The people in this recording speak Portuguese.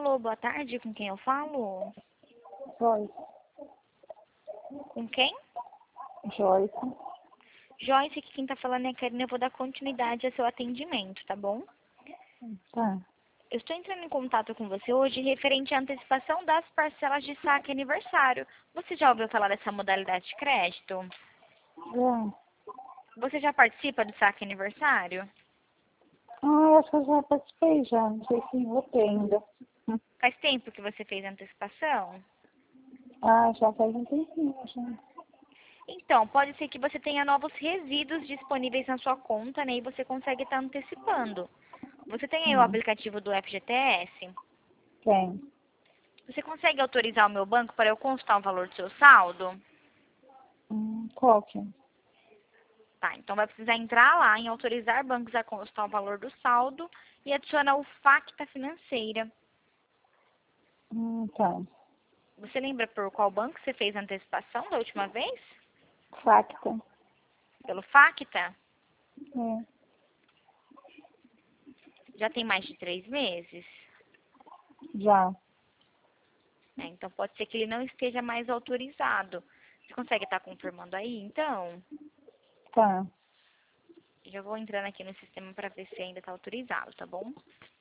Alô, boa tarde, com quem eu falo? Joyce. Com quem? Joyce. Joyce, que quem tá falando é a Karina, eu vou dar continuidade ao seu atendimento, tá bom? Tá. Eu estou entrando em contato com você hoje referente à antecipação das parcelas de saque aniversário. Você já ouviu falar dessa modalidade de crédito? Já. Você já participa do saque aniversário? Eu acho que eu já participei já. Não sei se votei ainda. Faz tempo que você fez a antecipação? Já faz um tempinho já. Então, pode ser que você tenha novos resíduos disponíveis na sua conta, né? E você consegue estar antecipando. Você tem aí o aplicativo do FGTS? Tem. Você consegue autorizar o meu banco para eu consultar o valor do seu saldo? Qual que é? Tá, então vai precisar entrar lá em autorizar bancos a consultar o valor do saldo e adicionar o FACTA financeira. Tá. Você lembra por qual banco você fez a antecipação da última vez? Facta. Pelo FACTA? É. Já tem mais de 3 meses? Já. Então pode ser que ele não esteja mais autorizado. Você consegue estar confirmando aí, então? Tá. Já vou entrando aqui no sistema para ver se ainda está autorizado, tá bom?